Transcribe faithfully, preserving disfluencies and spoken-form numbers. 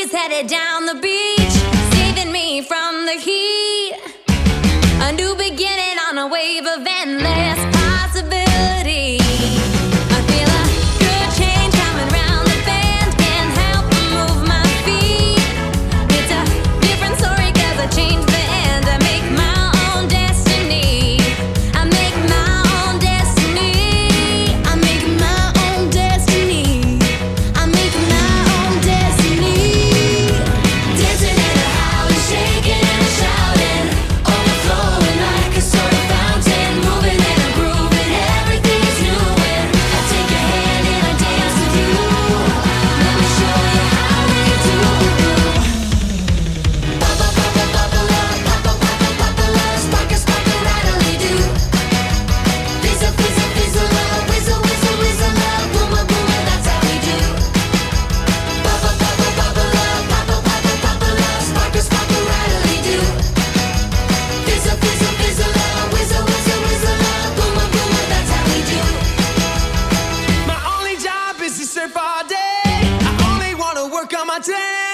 breeze headed down the beach, saving me from the heat. A new beginning on a wave of endless possibility. I feel a good change coming round the bend, can't help but move my feet. It's a different story 'cause I changed the end. I make my own destiny. I make my own destiny. I make my own destiny. I make my own destiny. Dancing in a house, shaking and shouting, overflowing like a sort of fountain, moving and I'm grooving, everything's new. And I take your hand and I dance with you. Let me show you how we do. Bubble, bubble, bubble up, bubble, bubble, bubble up, sparkle, sparkle, rattly-do. Fizzle, fizzle, fizzle up, whizzle, whizzle, whizzle up, boomer, boomer, that's how we do. Bubble, bubble, bubble up, bubble, bubble, bubble up, sparkle, sparkle, rattly-do. Fizzle, fizzle, fizzle up, whizzle, whizzle, whizzle up, boomer, boomer, that's how we do. My only job is to surf all day. I only wanna work on my day.